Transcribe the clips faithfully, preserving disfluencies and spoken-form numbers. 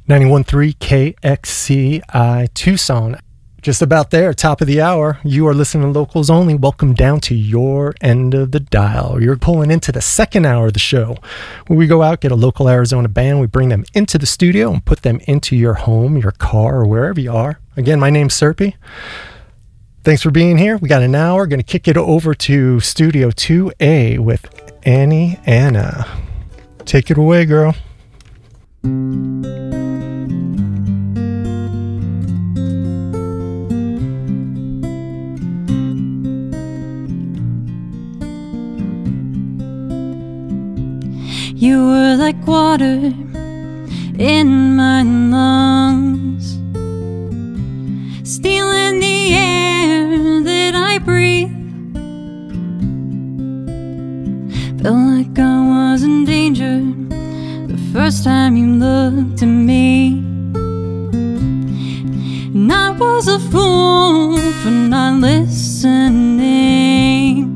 ninety-one point three K X C I Tucson. Just about there, top of the hour. You are listening to Locals Only. Welcome down to your end of the dial. You're pulling into the second hour of the show, where we go out, get a local Arizona band, we bring them into the studio and put them into your home, your car, or wherever you are. Again, my name's Serpy. Thanks for being here. We got an hour. Going to kick it over to Studio two A with Annie Anna. Take it away, girl. You were like water in my lungs, stealing the air that I breathe. Felt like I was in danger the first time you looked at me, and I was a fool for not listening.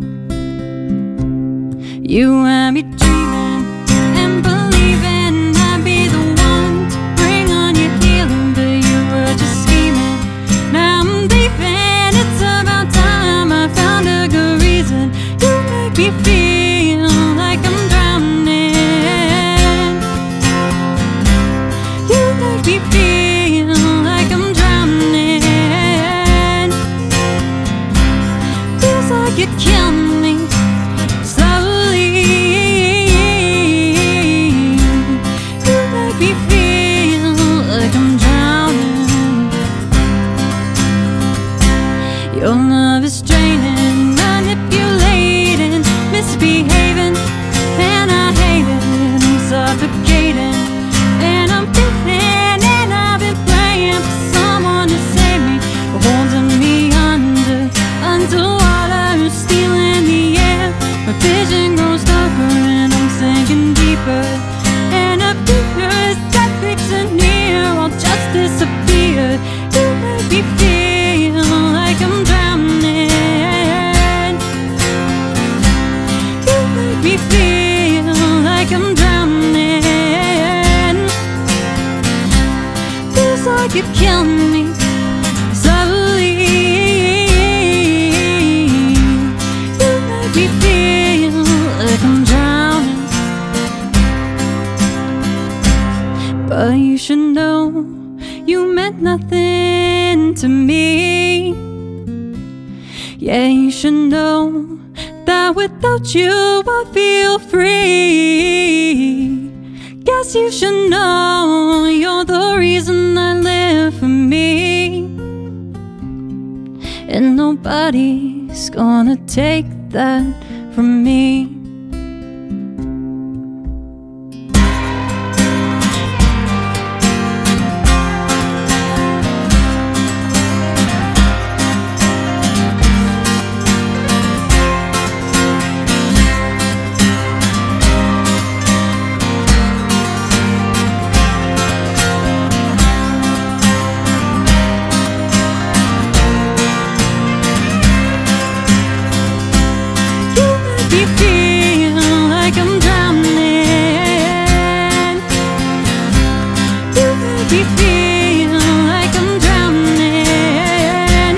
You had me dreaming and believing I'd be the one to bring on your healing, but you were just scheming. Now I'm leaving, it's about time I found a good reason. You make me feel like I'm drowning. You make me feel like I'm drowning. Feels like you killed me slowly. You make me feel like I'm drowning. Your love is draining, manipulating, misbehaving, and I hate it. I'm suffocating, and I'm feeling, and I've been praying for someone to save me, holding me under, underwater, stealing the air. My vision grows darker, and I'm sinking deeper, and a fear that creeps in near, I'll just disappear. You make me feel like I'm drowning. You make me feel like I'm drowning. Feels like you killed me slowly. You make me feel like I'm drowning. But you should know you meant nothing to me. Yeah, you should know that without you I feel free. Guess you should know you're the reason I live for me, and nobody's gonna take that from me. You feel like I'm drowning. You make me feel like I'm drowning.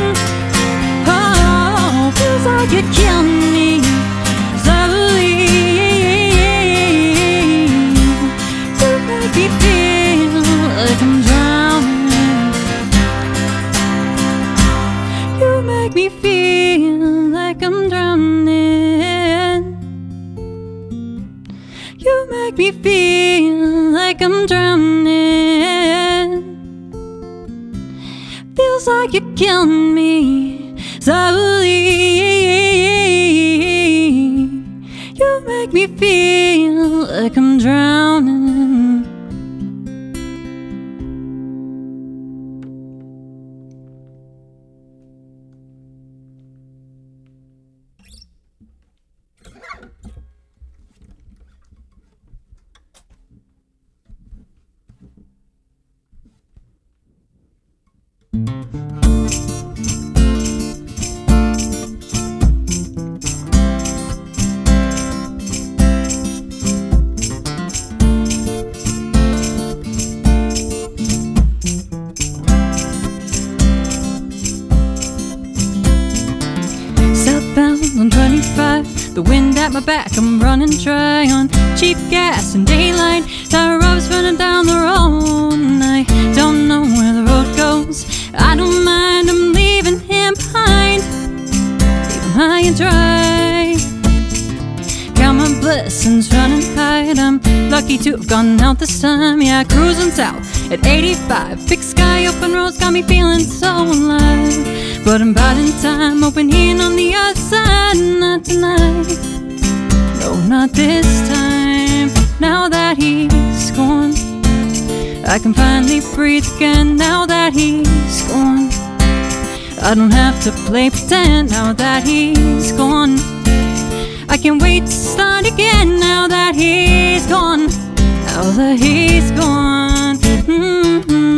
Oh, feels like you killed me slowly. You make me feel like I'm drowning. You make me feel like I'm drowning. You make me feel like I'm drowning. Feels like you killed me slowly. You make me feel like I'm drowning. my back, I'm running dry on cheap gas and daylight. That rope's running down the road, and I don't know where the road goes. I don't mind, I'm leaving him behind, leave him high and dry. Count my blessings running high, and I'm lucky to have gone out this time. Yeah, cruising south at eighty-five, big sky, open roads, got me feeling so alive. But I'm biding time, hoping he ain't on the other side. Not tonight, no, not this time. Now that he's gone, I can finally breathe again. Now that he's gone, I don't have to play pretend. Now that he's gone, I can't wait to start again. Now that he's gone, now that he's gone. Mm-hmm.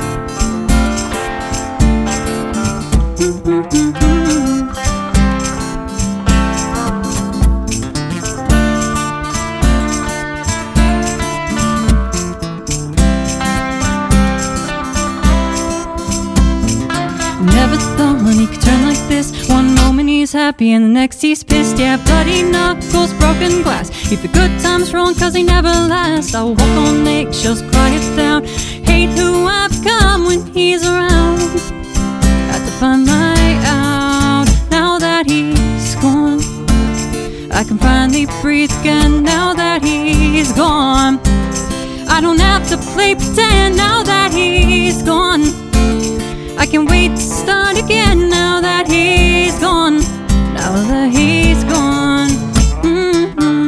Never thought he could turn like this. One moment he's happy and the next he's pissed. Yeah, bloody knuckles, broken glass. If the good times wrong, cause they never last. I'll walk on eggshells, quiet down. Hate who I've become when he's around. Got to find my out. Now that he's gone, I can finally breathe again. Now that he's gone, I don't have to play pretend. Now that he's gone, I can't wait to start again. Now that he's gone, now that he's gone. Mm-hmm.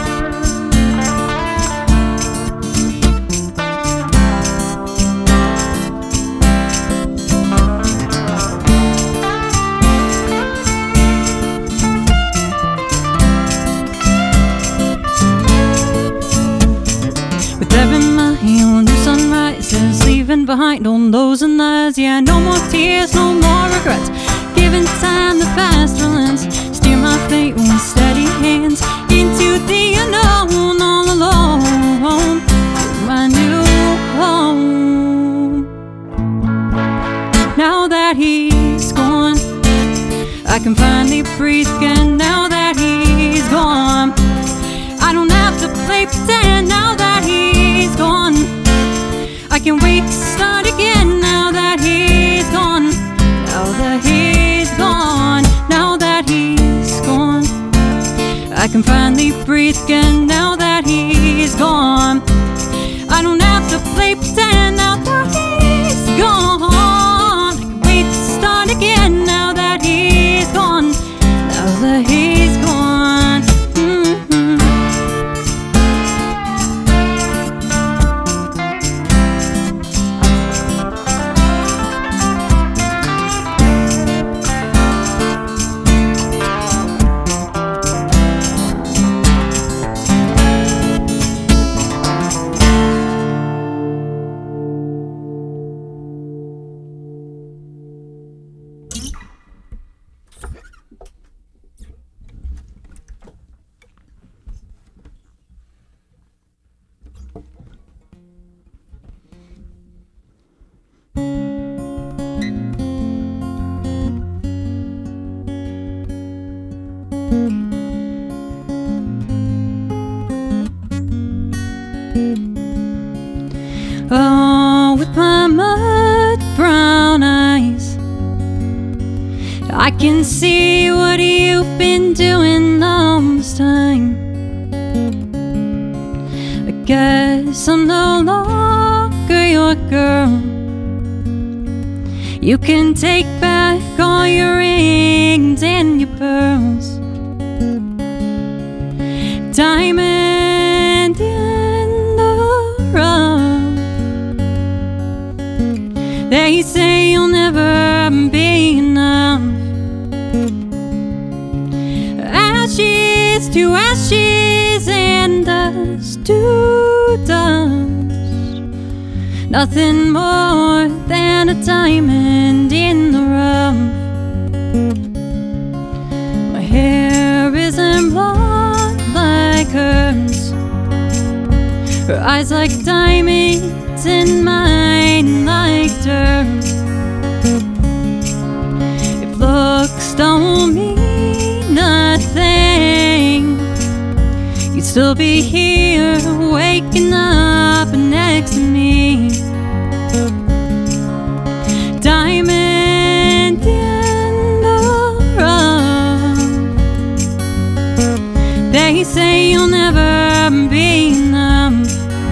With every mile, new sun rises, leaving behind all those and lies. Yeah, no more tears, no more regrets. Giving time the fast relents. Steer my fate with steady hands into the unknown, all alone, to my new home. Now that he's gone, I can finally breathe again. Now that he's gone, I don't have to play pretend. Now that he's gone, I can't wait to start again. Now that he's gone, now that he's gone, now that he's gone, I can finally breathe again. Now that he's gone, I don't have to play pretend. Now that he's gone, I can wait to start again. Now that he's gone, now that he's gone. Mm-hmm. Oh, with my mud brown eyes, I can see what you've been doing all this time. I guess I'm no longer your girl. You can take back all your rings and your pearls. Diamond in the rough. They say you'll never be enough. Ashes to ashes and dust to dust. Nothing more than a diamond in the rough. My hair isn't blonde like hers. Her eyes like diamonds and mine like dirt. If looks don't mean nothing, still be here, waking up next to me. Diamond in the rough. They say you'll never be enough.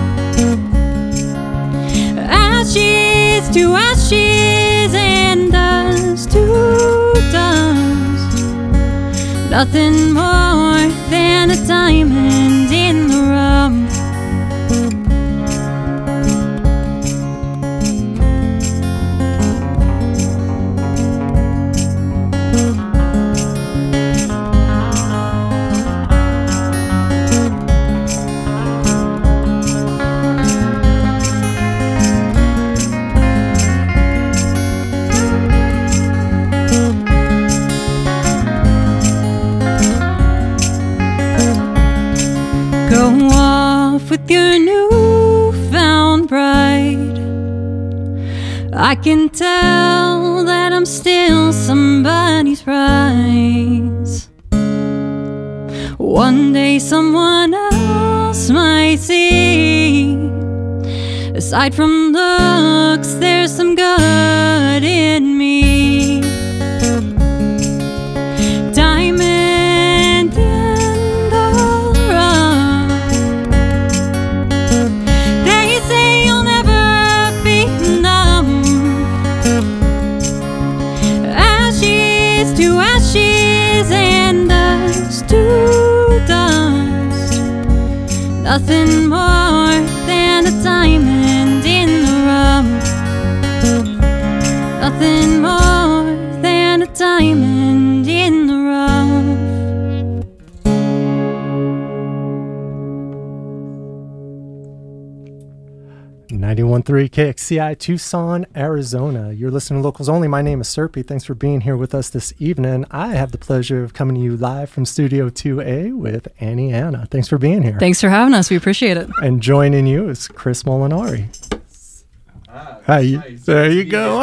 Ashes to ashes and dust to dust. Nothing more than a diamond in the rough. Go off with your newfound pride. I can tell that I'm still somebody's prize. One day someone else might see. Aside from looks, there's some good in me. Diamond in the rough. They say you'll never be enough. Ashes to ashes and dust to dust. Nothing more than a diamond in the rough. Nothing more than a diamond in the rough. ninety-one point three K X C I Tucson, Arizona. You're listening to Locals Only. My name is Serpy. Thanks for being here with us this evening. I have the pleasure of coming to you live from Studio two A with Annie Anna. Thanks for being here. Thanks for having us. We appreciate it. And joining you is Chris Molinari. Ah, Hi, nice. there Nice you to go.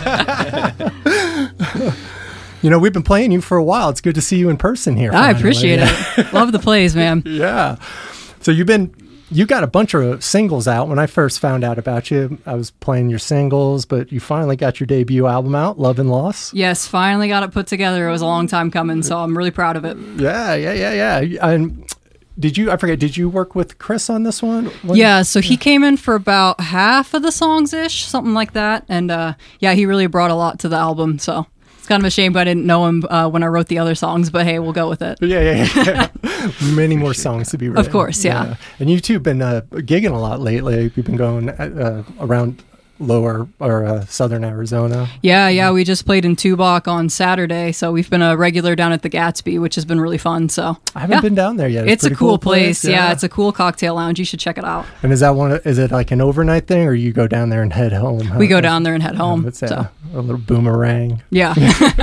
meet You know, we've been playing you for a while. It's good to see you in person here. I finally. appreciate it. Love the plays, man. Yeah. So you've been, you got a bunch of singles out. When I first found out about you, I was playing your singles, but you finally got your debut album out, Love and Loss. Yes, finally got it put together. It was a long time coming, so I'm really proud of it. Yeah, yeah, yeah, yeah. And did you, I forget, did you work with Chris on this one? When- Yeah, so he came in for about half of the songs-ish, something like that. And uh, yeah, he really brought a lot to the album, so it's kind of a shame I didn't know him uh, when I wrote the other songs, but hey, we'll go with it. Yeah, yeah, yeah. Many more songs to be written. Of course, yeah. And you two have been uh, gigging a lot lately. You've been going uh, around lower or uh, southern Arizona. Yeah, yeah, we just played in Tubac on Saturday, so we've been a regular down at the Gatsby, which has been really fun. So I haven't yeah. been down there yet. It's, a pretty cool, place. Yeah. It's a cool cocktail lounge. You should check it out. And is that one? Is it like an overnight thing, or you go down there and head home? Huh? We go down there and head home. Um, it's so. a, a little boomerang. Yeah.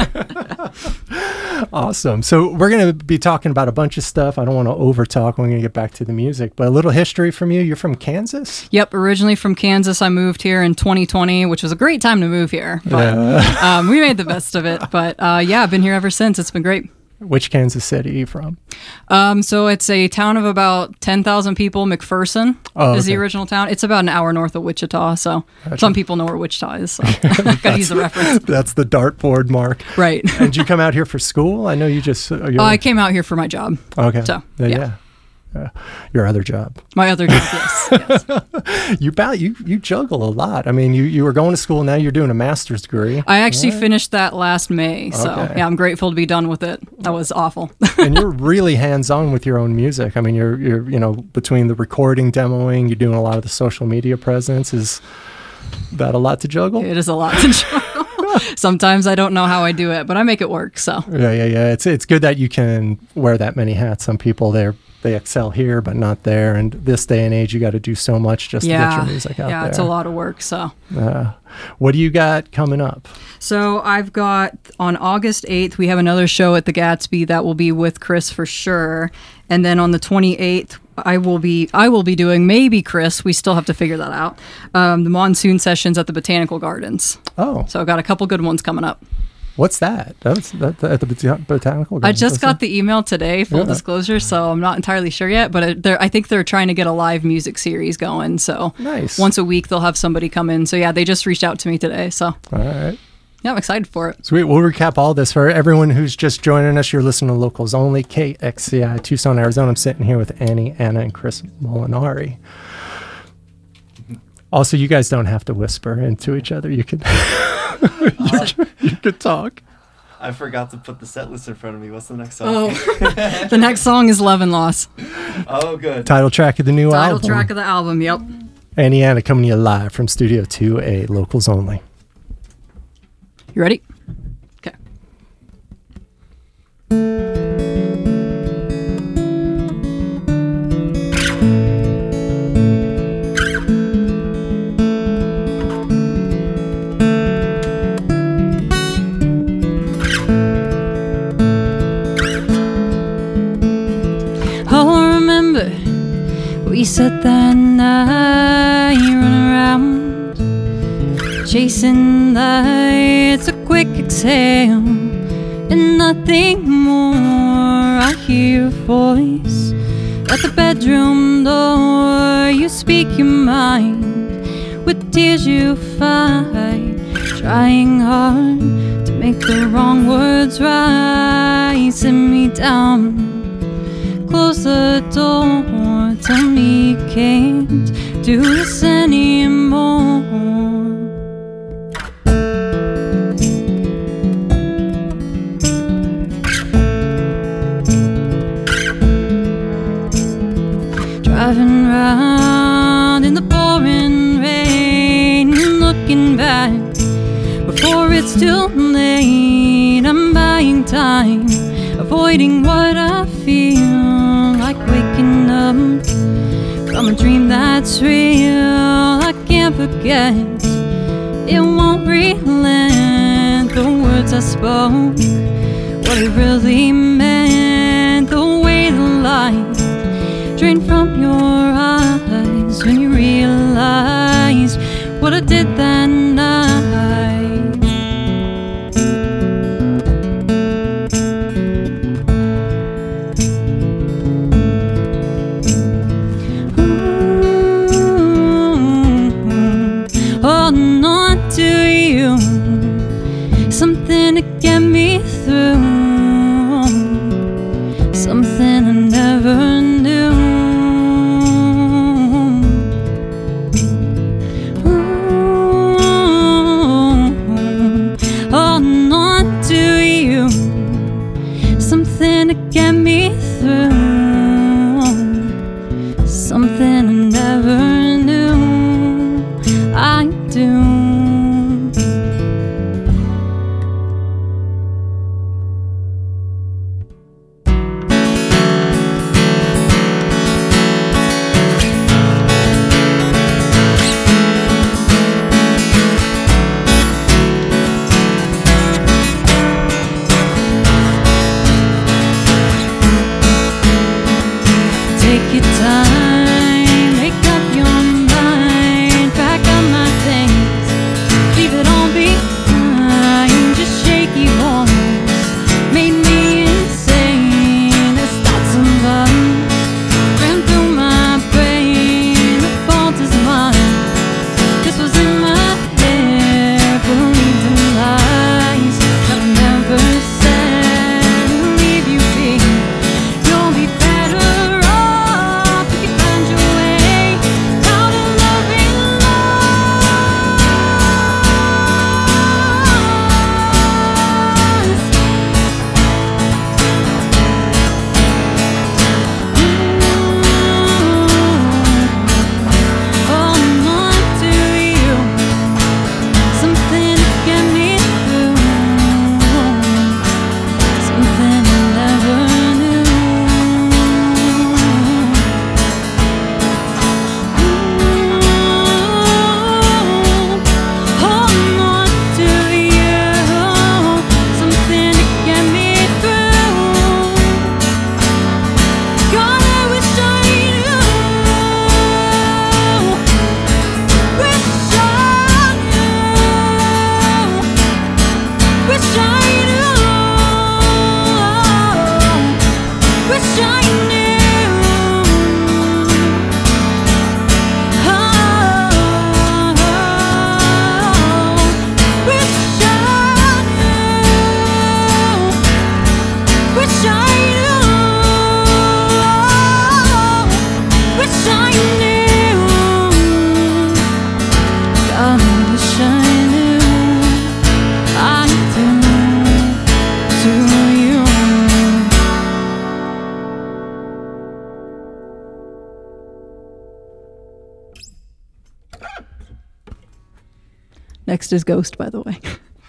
Awesome. So we're going to be talking about a bunch of stuff. I don't want to over talk. We're going to get back to the music, but a little history from you. You're from Kansas? Yep. Originally from Kansas. I moved here in twenty twenty, which was a great time to move here. But Yeah. um, we made the best of it. But uh, yeah, I've been here ever since. It's been great. Which Kansas city are you from? Um, so it's a town of about ten thousand people. McPherson Oh, is the okay. original town. It's about an hour north of Wichita. So Gotcha. some people know where Wichita is. So gotta use the reference. That's the dartboard mark. Right. And did you come out here for school? I know you just. Uh, you're, Uh, I came out here for my job. okay. so, yeah. yeah. yeah. Uh, your other job. My other job, yes. yes. You ba- you you juggle a lot. I mean, you, you were going to school. Now you're doing a master's degree. I actually Right. finished that last May. So Okay. yeah, I'm grateful to be done with it. That was awful. And you're really hands-on with your own music. I mean, you're you're you know between the recording, demoing, you're doing a lot of the social media presence. Is that a lot to juggle? It is a lot to juggle. Sometimes I don't know how I do it, but I make it work. So Yeah, yeah, yeah. It's it's good that you can wear that many hats. Some people they they excel here, but not there. And this day and age, you got to do so much just to get yeah, your music out yeah, there. it's a lot of work. So. Uh, what do you got coming up? So I've got on August eighth, we have another show at the Gatsby that will be with Chris for sure. And then on the twenty-eighth, I will be I will be doing maybe Chris. We still have to figure that out. Um, the monsoon sessions at the Botanical Gardens. Oh, So I've got a couple good ones coming up. What's that? That's that, at the bota- botanical I garden. just What's got that? the email today, full Yeah. disclosure, so I'm not entirely sure yet, but it, they're, I think they're trying to get a live music series going. So Nice. once a week, they'll have somebody come in. So yeah, they just reached out to me today. So All right. yeah, I'm excited for it. Sweet. We'll recap all this for everyone who's just joining us. You're listening to Locals Only, K X C I, Tucson, Arizona. I'm sitting here with Annie, Anna, and Chris Molinari. Also, you guys don't have to whisper into each other. You can, you, can you can talk. I forgot to put the set list in front of me. What's the next song? Oh, the next song is Love and Loss. Oh, good. Title track of the new Title album. track of the album. Yep. Annie, Anna coming to you live from Studio two A, Locals Only. You ready? Okay. Oh, I remember we sat that night running around, chasing lights, a quick exhale, and nothing more. I hear your voice at the bedroom door. You speak your mind with tears you fight, trying hard to make the wrong words right. Sit me down, close the door, tell me you can't do this anymore. Driving round in the pouring rain, looking back before it's too late. I'm buying time, avoiding what I feel, like waking up from a dream that's real. I can't forget, it won't relent the words I spoke, what it really meant, the way the light drained from your eyes when you realized what I did that night. Holding on to you, something to get me through, something I never knew. Ooh, holding on to you, something to get me through, something I never knew. I do. Take your time, make up your mind, pack up my things, Next is Ghost, by the way.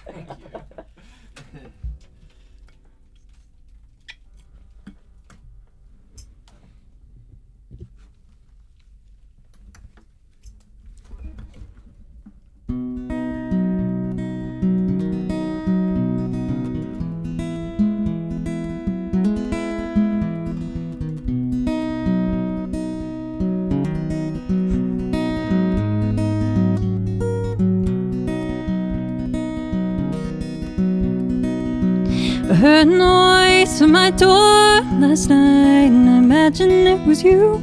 I heard a noise at my door last night, and I imagined it was you.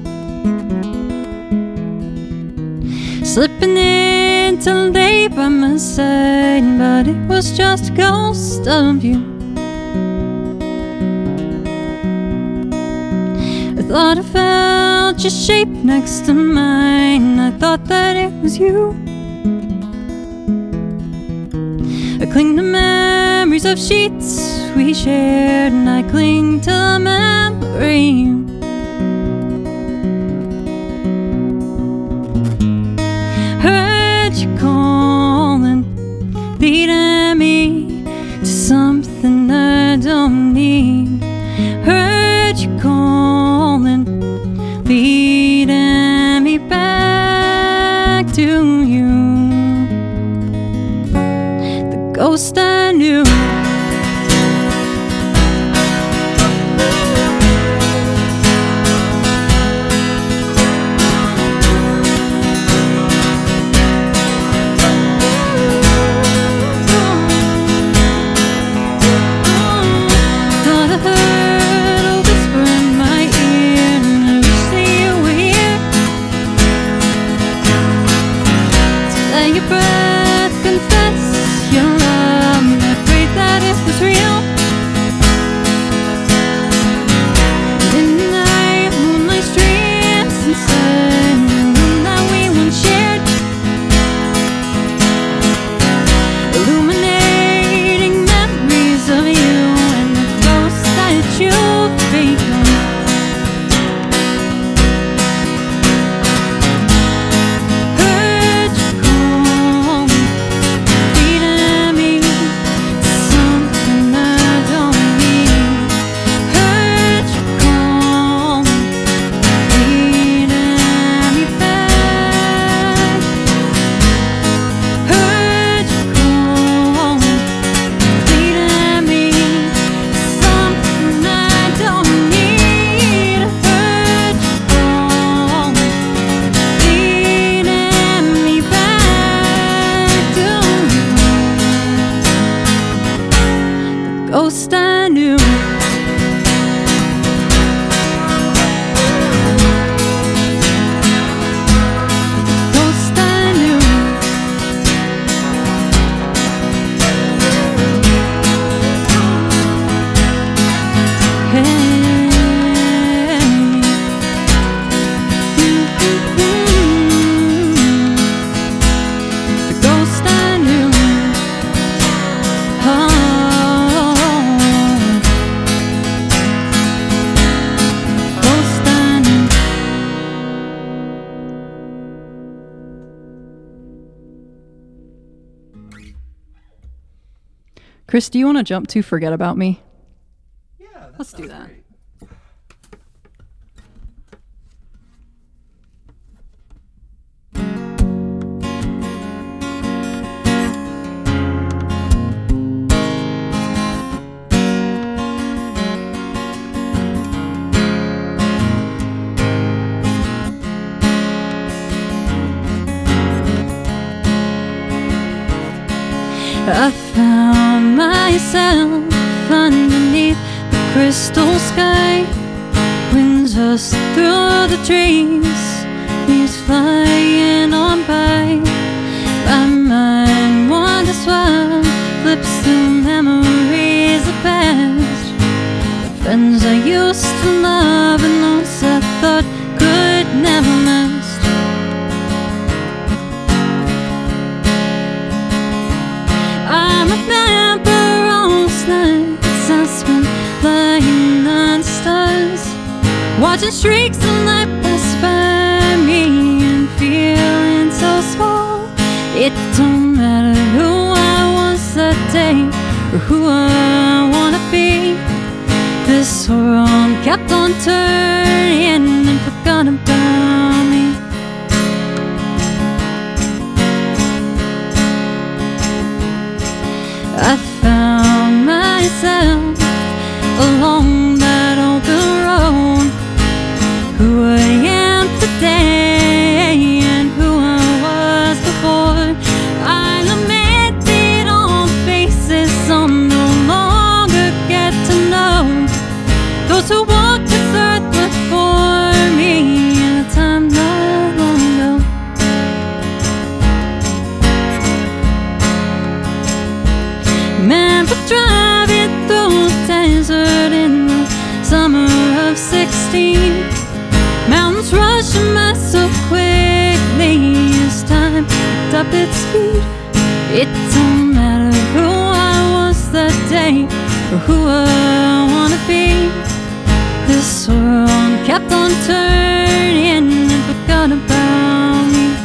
Slipping into the day by my side, but it was just a ghost of you. I thought I felt your shape next to mine, I thought that it was you. I cling to memories of sheets we shared, and I cling to the memory you. Heard you calling, leading me to something I don't need. Heard you calling, leading me back to you. The ghost I knew. Ghost I knew. Ghost I knew. Hey. The ghost I knew. Oh. Chris, do you want to jump to Forget About Me? Yeah, that Let's do sounds that. great. I found myself underneath the crystal sky. Winds us through the trees, leaves flying on by. My mind wanders wild, flips through memories of past. The friends I used to love and those I thought could never last. I remember all those nights I spent lying on stars, watching streaks of light pass by me and feeling so small It don't matter who I was that day or who I wanna be. This world kept on turning and forgot about me. I found myself along that open road. Who I am today and who I was before. I lamented on faces I'll no longer get to know. Those who walked this earth before me in a time not long ago. Remember driving through the desert in the summer of sixteen. Mountains rushing by so quickly as time picked up its speed. It don't matter who I was that day or who I wanna be. This world kept on turning and forgot about me.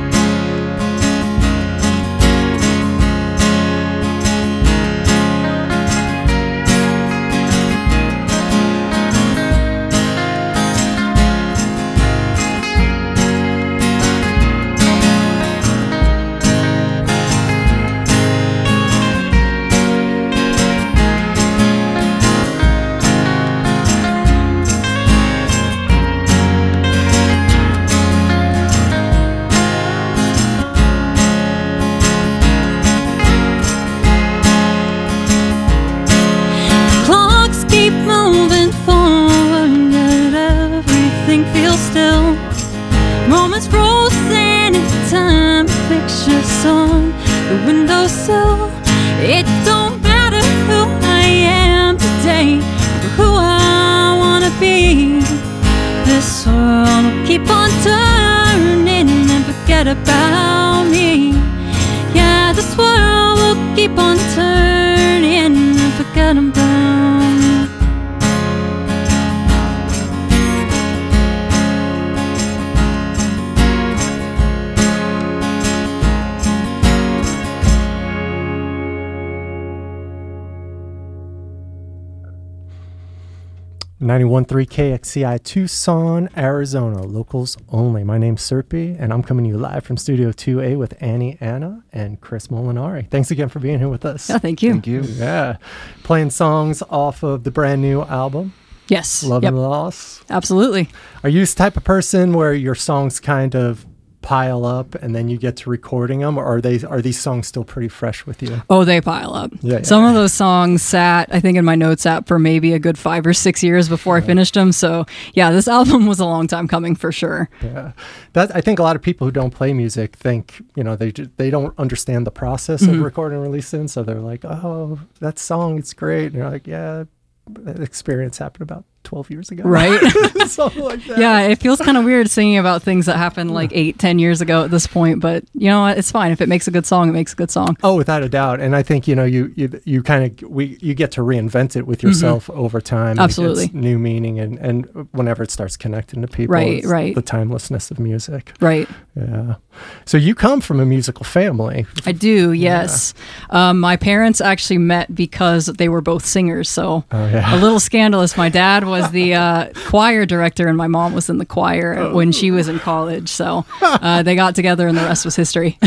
Moments frozen in time, pictures on the windowsill. It don't matter who I am today or who I wanna be. This world will keep on turning and forget about me. Yeah, this world will keep on turning and forget about me. ninety-one point three K X C I Tucson, Arizona, locals only. My name's Serpy, and I'm coming to you live from Studio two A with Annie Anna and Chris Molinari. Thanks again for being here with us. Yeah, thank you. Thank you. Yeah. Playing songs off of the brand new album, Yes. Love Yep. and Loss. Absolutely. Are you this type of person where your songs kind of pile up and then you get to recording them, or are they are these songs still pretty fresh with you? Oh, they pile up. Yeah, yeah, Some yeah. of those songs sat, I think, in my notes app for maybe a good five or six years before I finished them. So, yeah, this album was a long time coming for sure. Yeah, that I think a lot of people who don't play music think, you know, they ju- they don't understand the process of recording and releasing, so they're like, oh, that song, it's great, and you're like, yeah, that experience happened about twelve years ago, Right? Something like that. Yeah, it feels kind of weird singing about things that happened like eight, ten years ago at this point. But you know what? It's fine. If it makes a good song, it makes a good song. Oh, without a doubt. And I think, you know, you you, you kind of we you get to reinvent it with yourself over time. and it Absolutely. gets new meaning, and and whenever it starts connecting to people, Right, it's right. the timelessness of music. Right. Yeah. So you come from a musical family. I do, yes. Um, my parents actually met because they were both singers. So Oh, yeah. a little scandalous. My dad was the uh, choir director and my mom was in the choir when she was in college. So uh, they got together and the rest was history.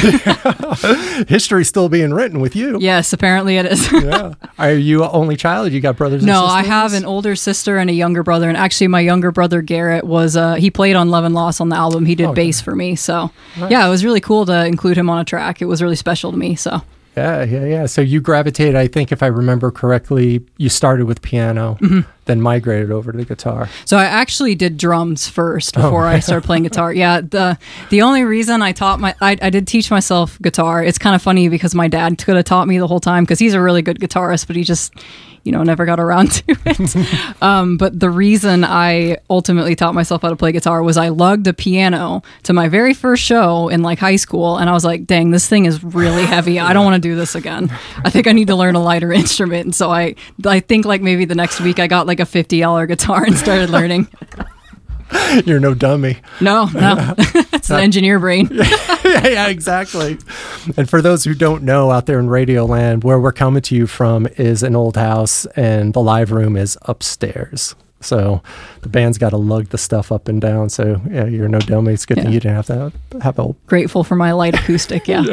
History's still being written with you. Yes, apparently it is. Yeah. Are you an only child? You got brothers and No, sisters? I have an older sister and a younger brother. And actually, my younger brother, Garrett, was uh, he played on Love and Loss on the album. He did Okay. bass for me. So, yeah, it was really cool to include him on a track. It was really special to me. So, Yeah, yeah, yeah. So you gravitated, I think, if I remember correctly, you started with piano, Mm-hmm. then migrated over to the guitar. so I actually did drums first Oh, before I started playing guitar. Yeah, the the only reason I taught my I, I did teach myself guitar. It's kind of funny because my dad could have taught me the whole time because he's a really good guitarist, but he just you know never got around to it. um, but the reason I ultimately taught myself how to play guitar was I lugged a piano to my very first show in like high school, and I was like, "Dang, this thing is really heavy. I don't want to do this again. I think I need to learn a lighter instrument." And so I I think like maybe the next week I got like a fifty dollar guitar and started learning. You're no dummy. No, no, it's an engineer brain. yeah, yeah, exactly. And for those who don't know out there in Radio Land, where we're coming to you from is an old house, and the live room is upstairs. So the band's got to lug the stuff up and down. So yeah, you're no dummy. It's good Yeah. that you didn't have to have help. Grateful for my light acoustic. Yeah.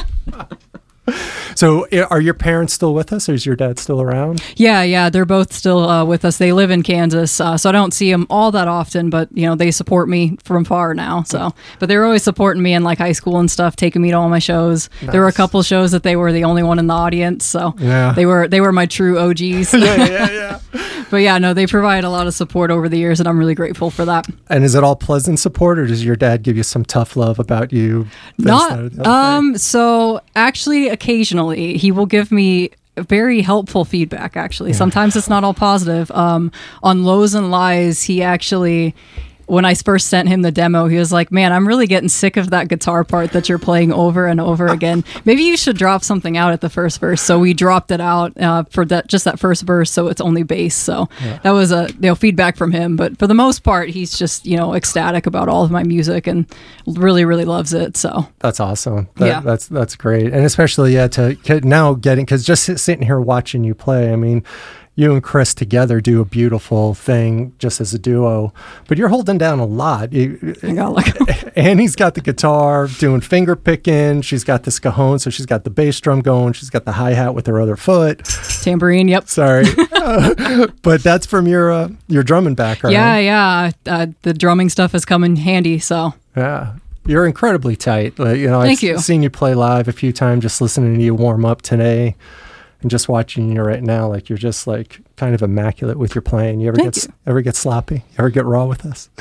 So i- are your parents still with us, or is your dad still around? Yeah, yeah, they're both still uh, with us. They live in Kansas, uh, so I don't see them all that often. But you know, they support me from far now. So, but they were always supporting me in like high school and stuff, taking me to all my shows. There were a Nice. couple shows that they were the only one in the audience, so Yeah. they were they were my true O Gs. yeah, yeah, yeah. But yeah, no, they provide a lot of support over the years, and I'm really grateful for that. And is it all pleasant support, or does your dad give you some tough love about you? this, that, or Not the other thing? um. So actually, occasionally he will give me very helpful feedback. Actually, sometimes it's not all positive. Um, on Lows and Lies, he actually. When I first sent him the demo, he was like, "Man, I'm really getting sick of that guitar part that you're playing over and over again. Maybe you should drop something out at the first verse." So we dropped it out uh, for that just that first verse, so it's only bass. So that was a you know feedback from him. But for the most part, he's just you know ecstatic about all of my music and really really loves it. So That's awesome. That, Yeah. that's that's great, and especially yeah to to now getting because just sit- sitting here watching you play. I mean, you and Chris together do a beautiful thing just as a duo, but you're holding down a lot. You, I got like Annie's got the guitar doing finger picking. She's got this cajon, so she's got the bass drum going. She's got the hi hat with her other foot. tambourine. Yep. Sorry, Uh, but that's from your uh, your drumming background. Yeah, yeah. Uh, the drumming stuff has come in handy. So Yeah. You're incredibly tight. Like, you know, Thank I've you. seen you play live a few times, just listening to you warm up today and just watching you right now. Like, you're just like kind of immaculate with your playing. You ever Thank get you. ever get sloppy? You ever get raw with us?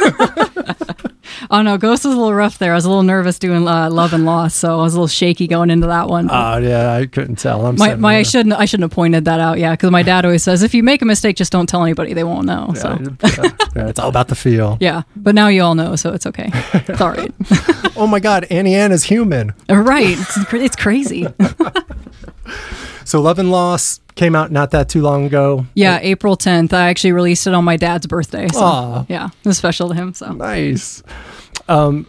oh no, Ghost was a little rough there. I was a little nervous doing uh, Love and Loss, so I was a little shaky going into that one. Oh, yeah, I couldn't tell. I'm my sitting my I there. shouldn't I shouldn't have pointed that out. Yeah, because my dad always says if you make a mistake, just don't tell anybody. They won't know. So. Yeah, yeah, yeah, it's all about the feel. Yeah, but now you all know, so it's okay. It's all right. Oh my God, Annie Ann is human. right. It's, cra- it's crazy. So Love and Loss came out not that too long ago. Yeah, April tenth. I actually released it on my dad's birthday. So, Aw. yeah, it was special to him. So, Nice. Um,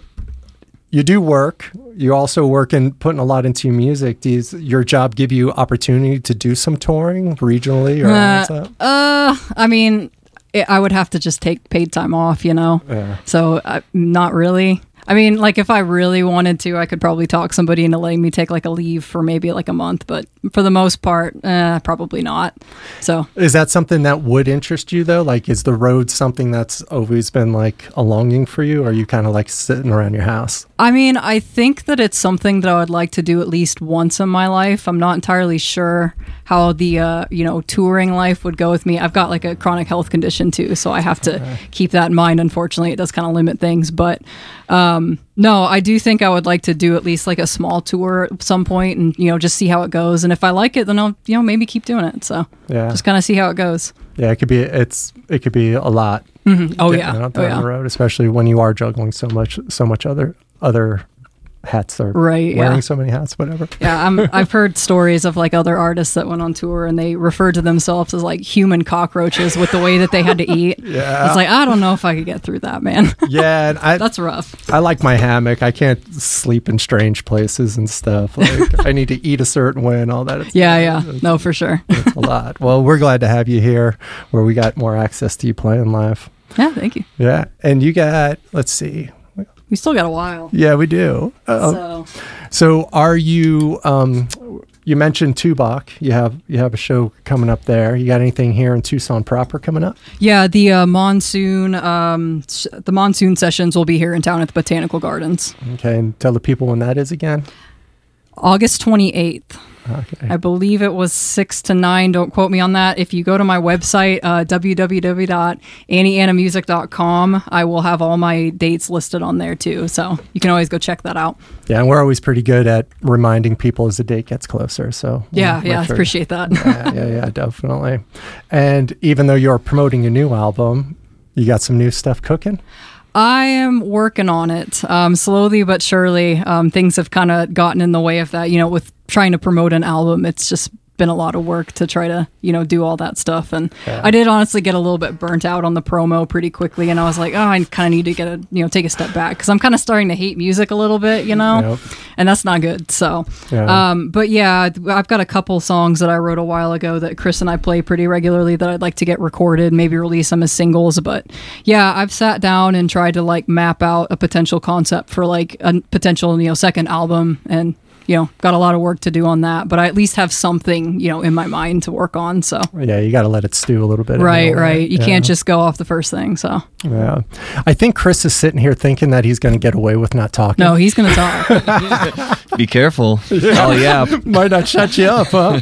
you do work. You also work in putting a lot into your music. Does your job give you opportunity to do some touring regionally, or how's uh, that? uh, I mean, it, I would have to just take paid time off, you know? Yeah. So, uh, not really. I mean, like if I really wanted to, I could probably talk somebody into letting me take like a leave for maybe like a month, but for the most part, uh, probably not. So, Is that something that would interest you though? Like, is the road something that's always been like a longing for you, or are you kind of like sitting around your house? I mean, I think that it's something that I would like to do at least once in my life. I'm not entirely sure how the uh, you know touring life would go with me. I've got like a chronic health condition too, so I have to keep that in mind. Unfortunately, it does kind of limit things, but um, no, I do think I would like to do at least like a small tour at some point, and you know just see how it goes. And if I like it, then I'll you know maybe keep doing it. So Yeah. just kind of see how it goes. Yeah, it could be. It's it could be a lot. Oh getting yeah, out oh down yeah. the road, especially when you are juggling so much, so much other other hats or Right, wearing yeah. so many hats, whatever. Yeah, I'm, I've heard stories of like other artists that went on tour and they referred to themselves as like human cockroaches with the way that they had to eat. Yeah. It's like, I don't know if I could get through that, man. Yeah, and I That's rough. I like my hammock. I can't sleep in strange places and stuff. Like I need to eat a certain way and all that. It's, Yeah, yeah. No, for sure. it's a lot. Well, we're glad to have you here, where we got more access to you playing live. Yeah, thank you. Yeah, and you got. Let's see. We still got a while. Yeah, we do. Uh, So, So are you? Um, you mentioned Tubok. You have you have a show coming up there. You got anything here in Tucson proper coming up? yeah, the uh, monsoon, um, s- the monsoon sessions will be here in town at the Botanical Gardens, Okay, and tell the people when that is again. August twenty-eighth. Okay. I believe it was six to nine. Don't quote me on that. If you go to my website, uh, w w w dot annie anna music dot com, I will have all my dates listed on there too. So you can always go check that out. Yeah, and we're always pretty good at reminding people as the date gets closer. So we'll Yeah, make yeah, sure- appreciate that. yeah, yeah, yeah, definitely. And even though you're promoting a new album, you got some new stuff cooking. I am working on it um, slowly but surely. Um, things have kind of gotten in the way of that. You know, with trying to promote an album, it's just been a lot of work to try to, you know, do all that stuff. And Yeah. I did honestly get a little bit burnt out on the promo pretty quickly. And I was like, oh, I kind of need to get a, you know, take a step back because I'm kind of starting to hate music a little bit, you know, Yep. and that's not good. So, Yeah. um, but yeah, I've got a couple songs that I wrote a while ago that Chris and I play pretty regularly that I'd like to get recorded, maybe release them as singles. But yeah, I've sat down and tried to like map out a potential concept for like a potential, you know, second album, and you know, got a lot of work to do on that, but I at least have something, you know, in my mind to work on. So Yeah, you got to let it stew a little bit. right, anyway. right. You Yeah. can't just go off the first thing. So Yeah. I think Chris is sitting here thinking that he's going to get away with not talking. no, he's gonna talk. Be careful. Oh yeah. Might not shut you up, huh?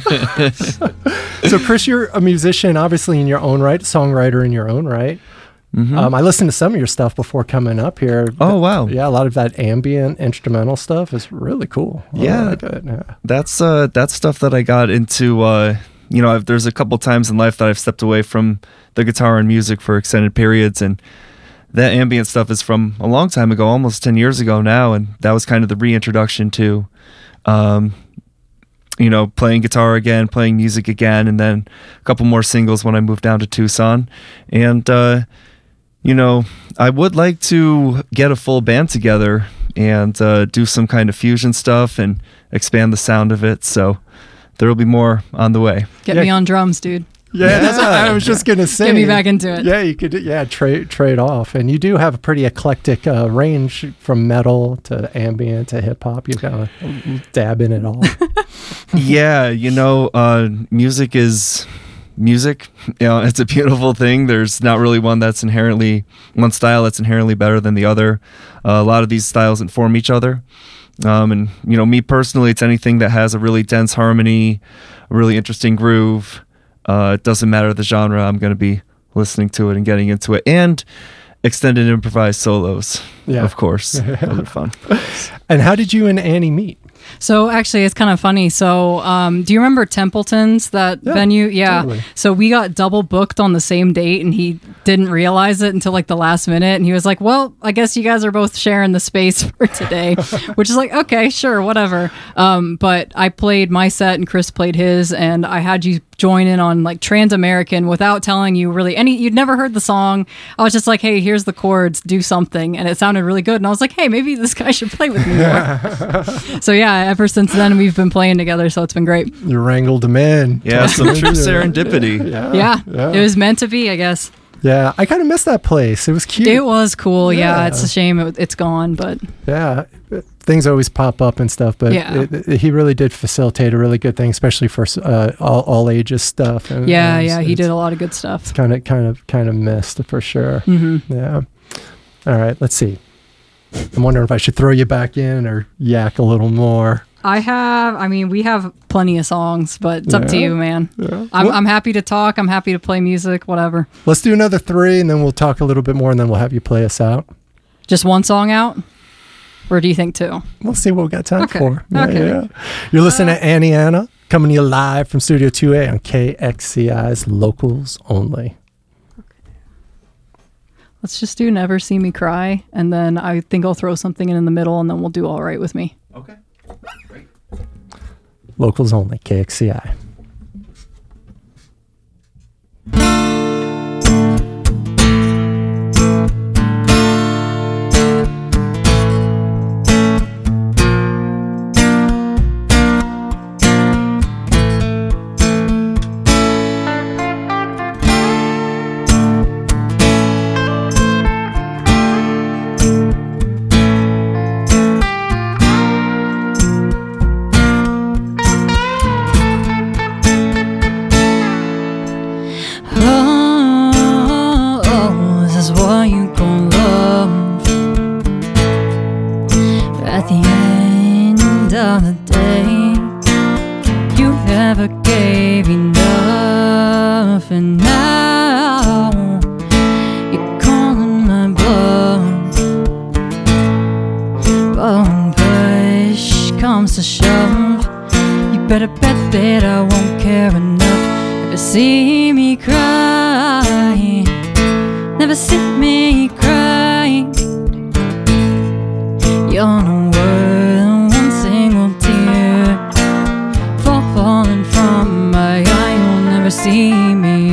So, Chris, you're a musician, obviously in your own right, songwriter in your own right. Um, I listened to some of your stuff before coming up here. Oh wow. Yeah, a lot of that ambient instrumental stuff is really cool. I Yeah. like it. Yeah. That's uh that's stuff that I got into. Uh, you know, I've, there's a couple times in life that I've stepped away from the guitar and music for extended periods, and that ambient stuff is from a long time ago, almost ten years ago now, and that was kind of the reintroduction to, um, you know, playing guitar again, playing music again, and then a couple more singles when I moved down to Tucson, and uh, you know, I would like to get a full band together and uh, do some kind of fusion stuff and expand the sound of it. So there will be more on the way. Get Yeah. me on drums, dude. Yeah, that's what I was just gonna say. Get me back into it. Yeah, you could. Yeah, trade trade off, and you do have a pretty eclectic uh, range from metal to ambient to hip hop. You got to dab in it all. Yeah, you know, uh, music is music. You know, it's a beautiful thing. There's not really one that's inherently one style that's inherently better than the other. Uh, a lot of these styles inform each other. Um, and you know, me personally, it's anything that has a really dense harmony, a really interesting groove. Uh, it doesn't matter the genre. I'm going to be listening to it and getting into it. And extended improvised solos, Yeah. of course. Those are fun. And how did you and Annie meet? So actually, it's kind of funny. So, um, do you remember Templeton's, that Yeah, venue? Yeah. totally. So we got double booked on the same date, and he didn't realize it until like the last minute. And he was like, "Well, I guess you guys are both sharing the space for today," which is like, okay, sure, whatever. Um, but I played my set, and Chris played his, and I had you join in on like Trans-American without telling you really any. You'd never heard the song. I was just like, "Hey, here's the chords. Do something," and it sounded really good. And I was like, "Hey, maybe this guy should play with me more." So yeah, ever since then we've been playing together, so it's been great. You wrangled him in. Yeah, some true serendipity. Yeah, Yeah, yeah. it was meant to be, I guess. Yeah, I kind of missed that place. It was cute. It was cool. Yeah, Yeah. it's a shame it, it's gone, but Yeah, things always pop up and stuff, but Yeah. it, it- he really did facilitate a really good thing, especially for uh, all, all ages stuff. And, yeah, and yeah, it's- he did it's a lot of good stuff. Kind of, kind of, kind of missed for sure. hmm Yeah. All right, let's see. I'm wondering if I should throw you back in or yak a little more. I have, I mean, we have plenty of songs, but it's up to Yeah. you, man. Yeah. I'm, Well, I'm happy to talk. I'm happy to play music, whatever. let's do another three, and then we'll talk a little bit more, and then we'll have you play us out. Just one song out? Or do you think two? We'll see what we got time Okay, for. Yeah, okay. yeah. You're listening to Annie Anna coming to you live from Studio two A on K X C I's Locals Only. Let's just do Never See Me Cry, and then I think I'll throw something in in the middle, and then we'll do All Right With Me. Okay. Great. Locals Only, K X C I. Oh, oh, this is what you gon' love. At the end of the day, you never gave enough, and now you're calling my bluff. But when push comes to shove, you better bet that I won't care enough. Never see me cry, never see me cry. You're not worth one single tear falling from see me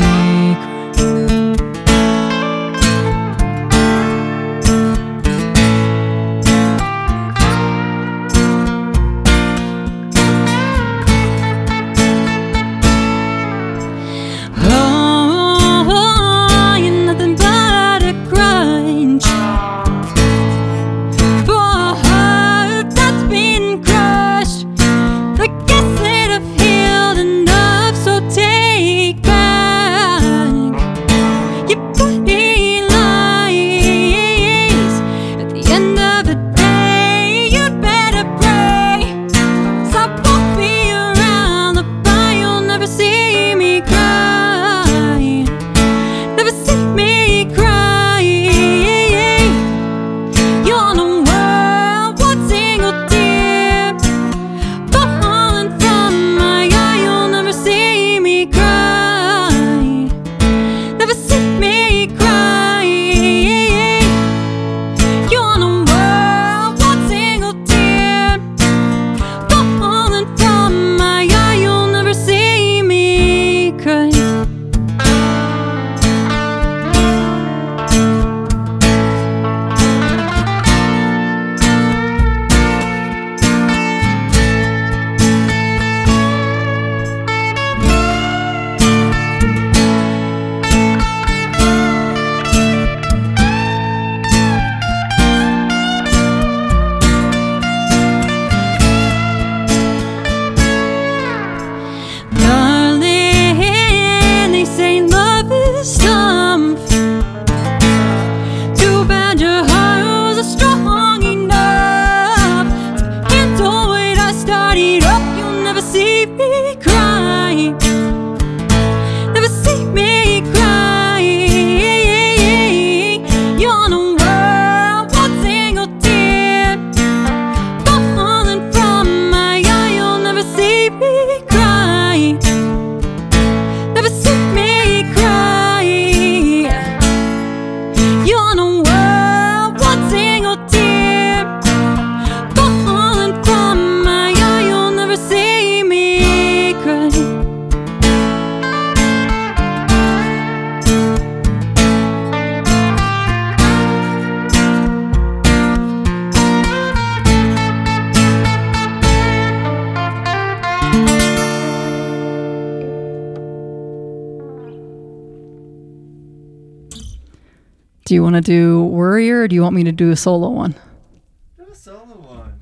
Do you want to do Worrier, or do you want me to do a solo one? Do a solo one.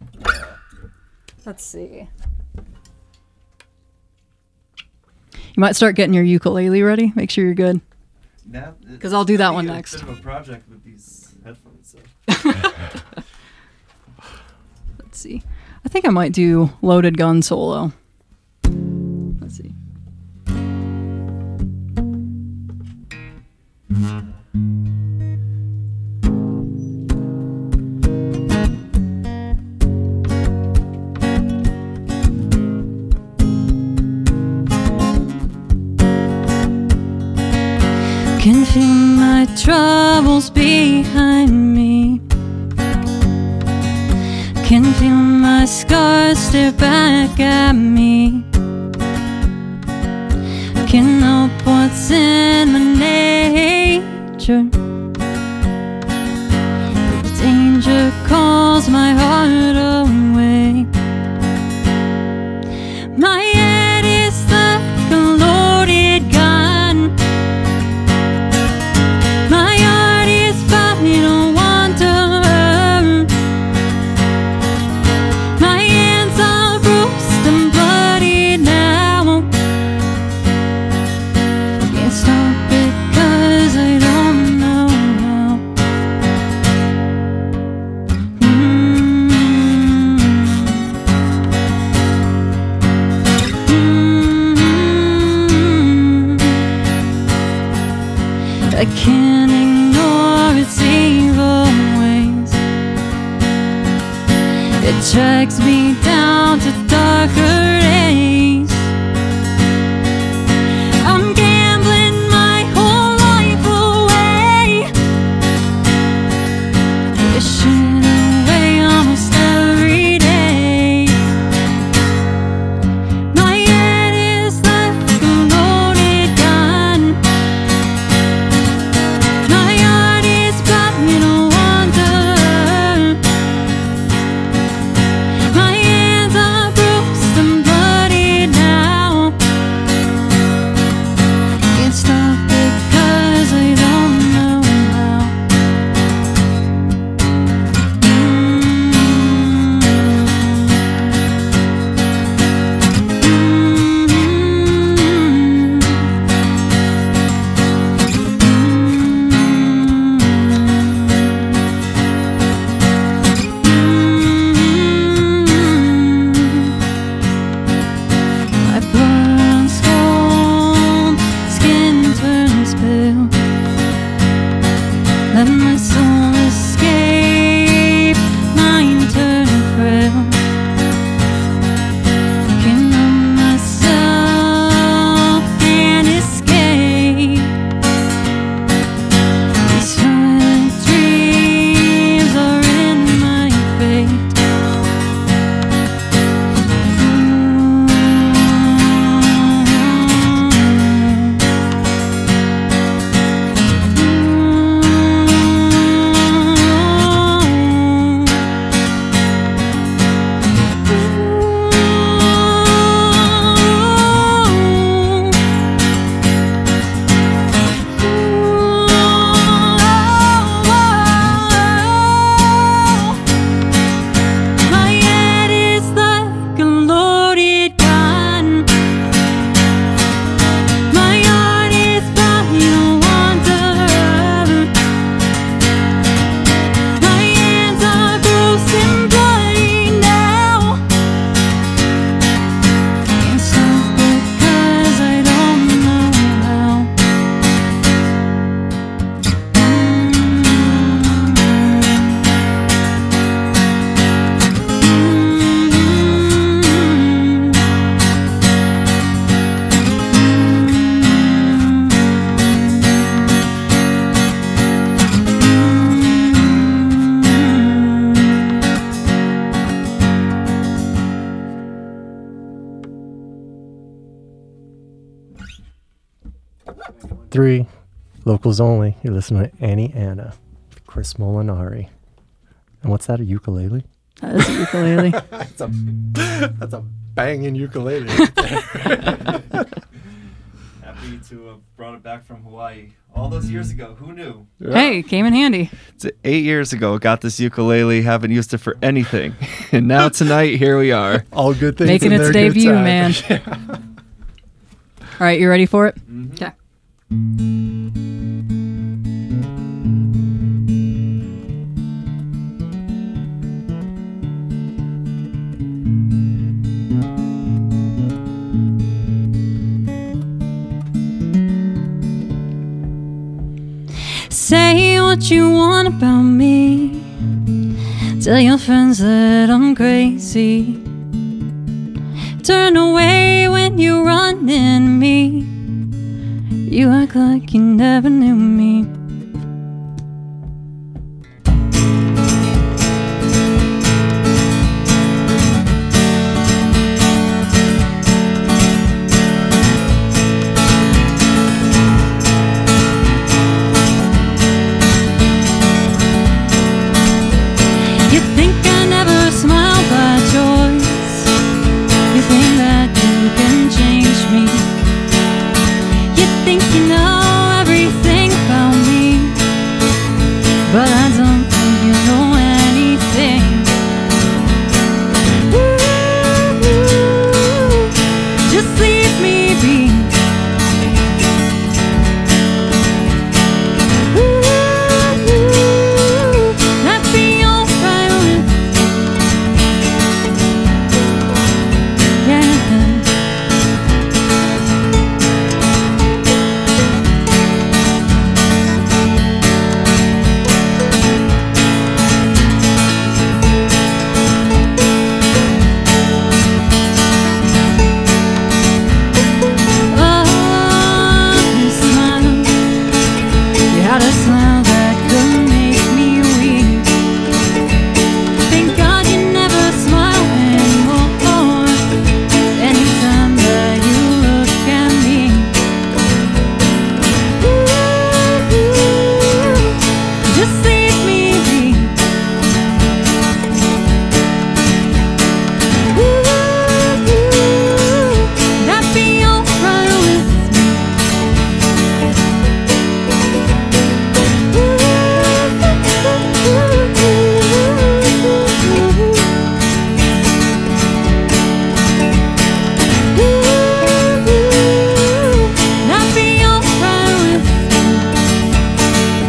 Let's see. You might start getting your ukulele ready. Make sure you're good. Because I'll do that one next. It's a bit of a project with these headphones. So. Let's see. I think I might do Loaded Gun solo. Let's see. Can feel my troubles behind me. Can feel my scars stare back at me. Can help what's in my nature. The danger calls my heart away. My head is like a loaded gun. My heart is vital wonder. My hands are bruised and bloody now. Can't stop it 'cause I don't know how. Mm-hmm. Mm-hmm. I can't ignore its evil ways. It drags me down to darker days. I'm gambling my whole life away, wishing away almost every day. My head is like a loaded three, locals only. You're listening to Annie Anna, with Chris Molinari. And what's that, a ukulele? That is a ukulele. that's, a, that's a banging ukulele right there. Happy to have brought it back from Hawaii all those years ago. Who knew? Hey, came in handy. It's eight years ago. Got this ukulele. Haven't used it for anything, and now tonight here we are. All good things Making in its their good debut, time. man. Yeah. All right, you ready for it? Mhm. Okay. Say what you want about me. Tell your friends that I'm crazy. Turn away when you run in me. You act like you never knew me. You think I never smile by choice. You think that you can change me. You think you know everything about me, but I don't think you know anything. Ooh, just leave me be. Ooh, that'd be alright with me. Yeah. Oh, you smile. You had a smile that could make me weep. Thank God you never smile anymore. Anytime that you look at me. Ooh, just leave me be. Ooh, that'd be alright with me. Ooh, that'd be alright with me.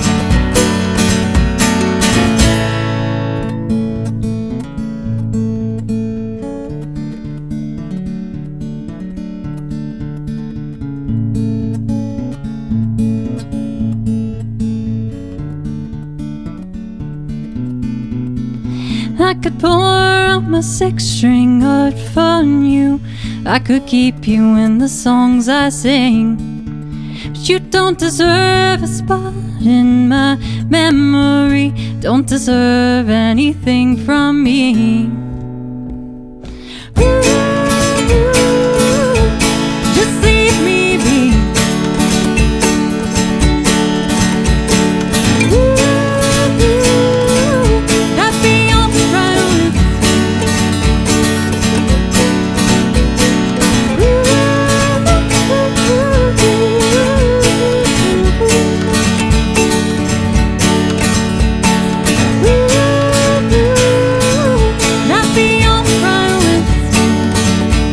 I could pour out my six-string harp on you. I could keep you in the songs I sing. But you don't deserve a spot in my memory. Don't deserve anything from me. Ooh, just leave me be. Ooh, that'd be alright with that'd be alright with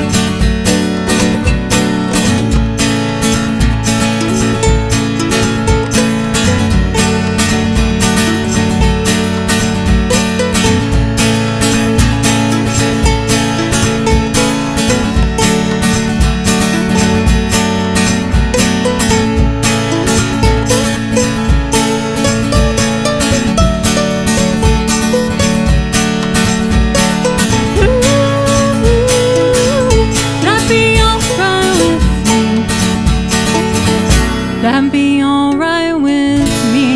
That'd be alright with me. That'd be alright with me.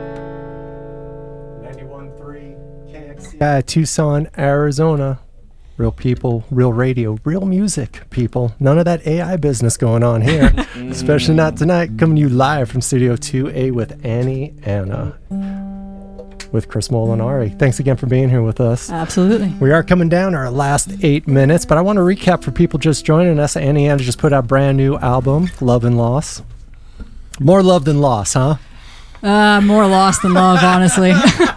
ninety-one point three K X C I, Tucson, Arizona. Real people, real radio, real music, people. None of that A I business going on here. Especially not tonight. Coming to you live from Studio two A with Annie Anna. With Chris Molinari. Thanks again for being here with us. Absolutely. We are coming down our last eight minutes, but I want to recap for people just joining us. Annie Anna just put out a brand new album, Love and Loss. More love than loss, huh? Uh, more lost than love, honestly.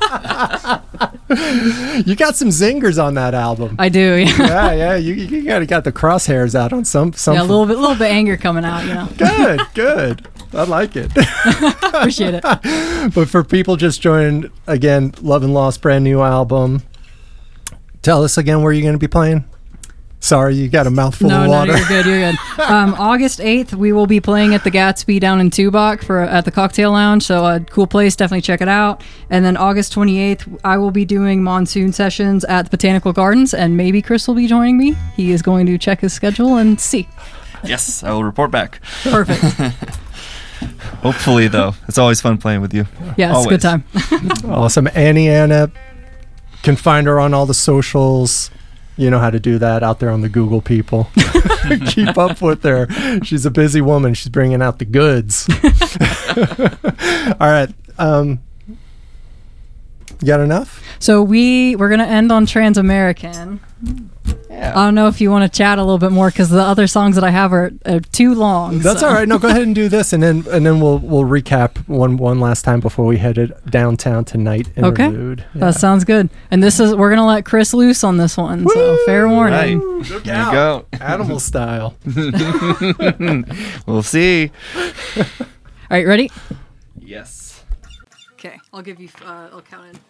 You got some zingers on that album. I do, yeah. Yeah, yeah. You, you got, got the crosshairs out on some. some Yeah, a little bit, little bit anger coming out, you know. Good, good. I like it. Appreciate it. But for people just joining, again, Love and Lost, brand new album. Tell us again where you're going to be playing. Sorry, you got a mouthful no, of water. No, you're good. You're good. Um, August eighth, we will be playing at the Gatsby down in Tubac for at the Cocktail Lounge. So a cool place. Definitely check it out. And then August twenty-eighth, I will be doing monsoon sessions at the Botanical Gardens, and maybe Chris will be joining me. He is going to check his schedule and see. Yes, I will report back. Perfect. Hopefully, though, it's always fun playing with you. Yeah, it's a good time. Awesome. Annie Anna, can find her on all the socials. You know how to do that out there on the Google, people. Keep up with her. She's a busy woman. She's bringing out the goods. All right. Um, you got enough? So we we're gonna end on Trans-American. Yeah. I don't know if you want to chat a little bit more because the other songs that I have are, are too long. That's so. all right. No, go ahead and do this, and then and then we'll we'll recap one one last time before we headed downtown to Night Interlude. Okay, Yeah. that sounds good. And this is we're gonna let Chris loose on this one. So Woo! fair warning. Right. Look There you out. go. Animal style. We'll see. All right, ready? Yes. Okay, I'll give you. Uh, I'll count in.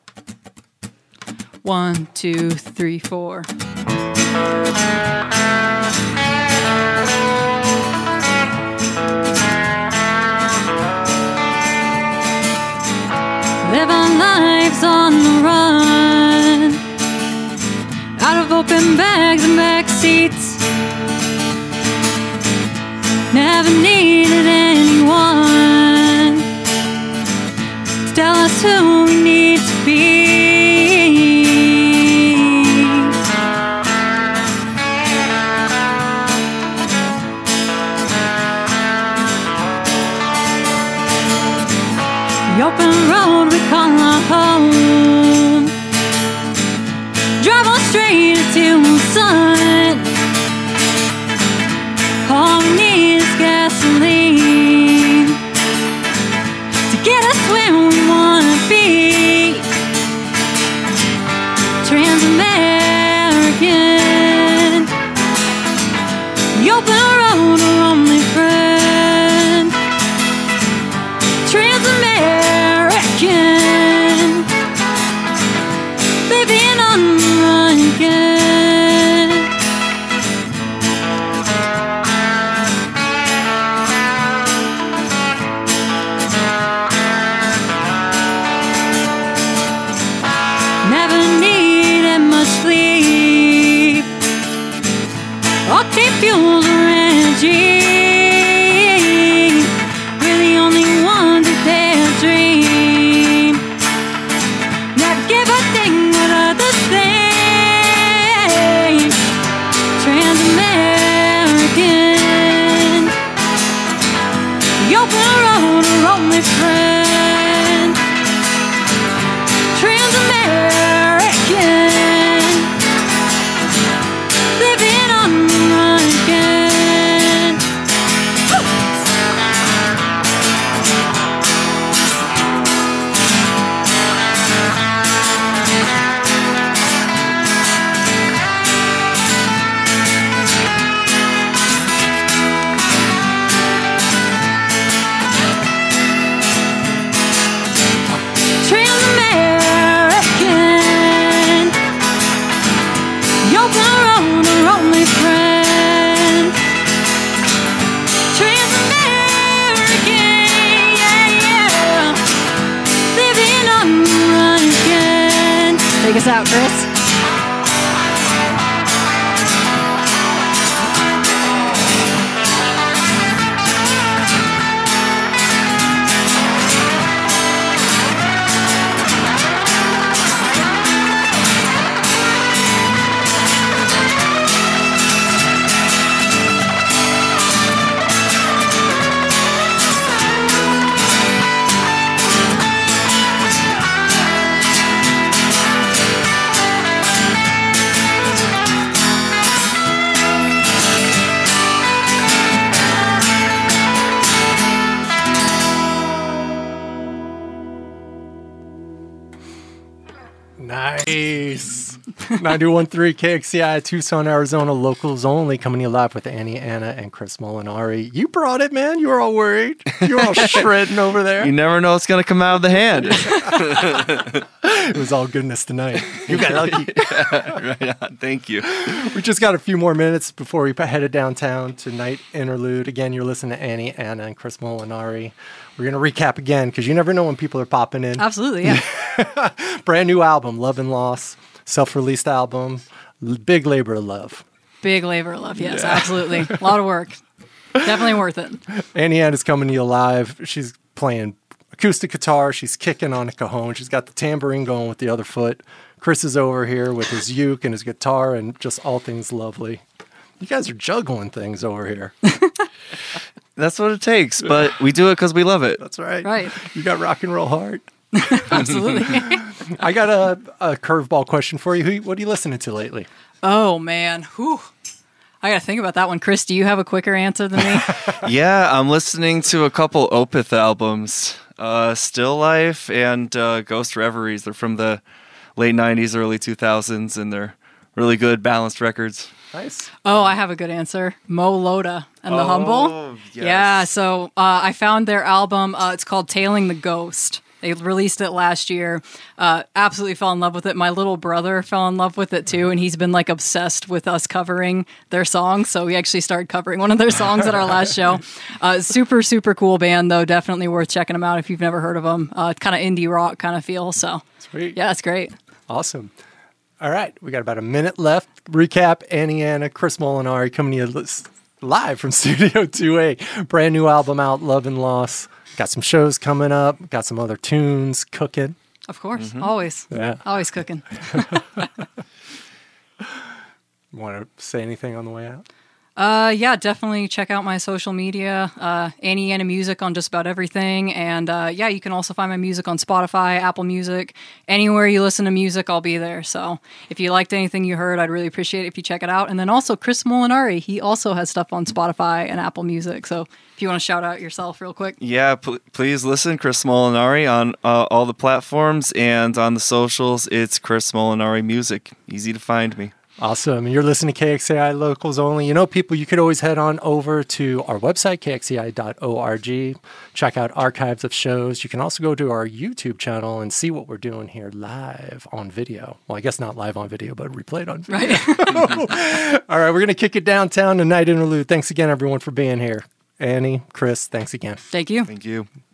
One, two, three, four. Live our lives on the run, out of open bags and back seats. Never needed anyone to tell us who we need to be. The open road we call our home, drive on straight into the sun. All we need is gasoline to get us where we wanna be. Trans-American, the open road, our only friend. Trans-American, living on the run again. Never needed much sleep, octane fuels or energy. We're the only ones that dare dream, not give a thing what others think. Trans-American, the open road, our only friend. Trans-American, living on the run again. Trans-American, the open road, our only friend. Trans-American, yeah, yeah, living on the run again. Take us out, Chris. Nice. ninety-one point three K X C I, Tucson, Arizona, locals only, coming to you live with Annie, Anna, and Chris Molinari. You brought it, man. You were all worried. You were all shredding over there. You never know what's going to come out of the hand. It was all goodness tonight. You got lucky. Right on. Thank you. We just got a few more minutes before we headed downtown to Night Interlude. Again, you're listening to Annie, Anna, and Chris Molinari. We're going to recap again because you never know when people are popping in. Absolutely, yeah. Brand new album, Love and Loss. Self-released album. L- big labor of love. Big labor of love, yes, absolutely. A lot of work. Definitely worth it. Annie Anna's coming to you live. She's playing acoustic guitar. She's kicking on a cajon. She's got the tambourine going with the other foot. Chris is over here with his uke and his guitar and just all things lovely. You guys are juggling things over here. That's what it takes, but we do it because we love it. That's right. Right. You got rock and roll heart. Absolutely. I got a, a curveball question for you. Who, what are you listening to lately? Oh, man. Whew. I got to think about that one. Chris, do you have a quicker answer than me? Yeah, I'm listening to a couple Opeth albums, uh, Still Life and uh, Ghost Reveries. They're from the late nineties, early two thousands, and they're really good, balanced records. Nice. Oh, I have a good answer. Mo Loda and The Oh, Humble. yes. Yeah, so uh, I found their album. Uh, it's called Tailing the Ghost. They released it last year. Uh, absolutely fell in love with it. My little brother fell in love with it too, and he's been like obsessed with us covering their songs. So we actually started covering one of their songs at our last show. Uh, super, super cool band though. Definitely worth checking them out if you've never heard of them. Uh, kind of indie rock kind of feel. So Sweet. yeah, it's great. Awesome. All right. We got about a minute left. Recap, Annie Anna, Chris Molinari coming to you lis- live from Studio two A. Brand new album out, Love and Loss. Got some shows coming up. Got some other tunes cooking. Of course, always, Yeah. always cooking. Want to say anything on the way out? Uh, yeah, definitely check out my social media, uh, Annie Anna Music on just about everything. And uh, yeah, you can also find my music on Spotify, Apple Music, anywhere you listen to music, I'll be there. So if you liked anything you heard, I'd really appreciate it if you check it out. And then also Chris Molinari, he also has stuff on Spotify and Apple Music. So if you want to shout out yourself real quick. Yeah, pl- please listen, Chris Molinari on uh, all the platforms and on the socials. It's Chris Molinari Music. Easy to find me. Awesome. You're listening to K X A I Locals Only. You know, people, you could always head on over to our website, K X A I dot org. Check out archives of shows. You can also go to our YouTube channel and see what we're doing here live on video. Well, I guess not live on video, but replayed on video. Right. All right, we're going to kick it downtown to Night Interlude. Thanks again, everyone, for being here. Annie, Chris, thanks again. Thank you. Thank you.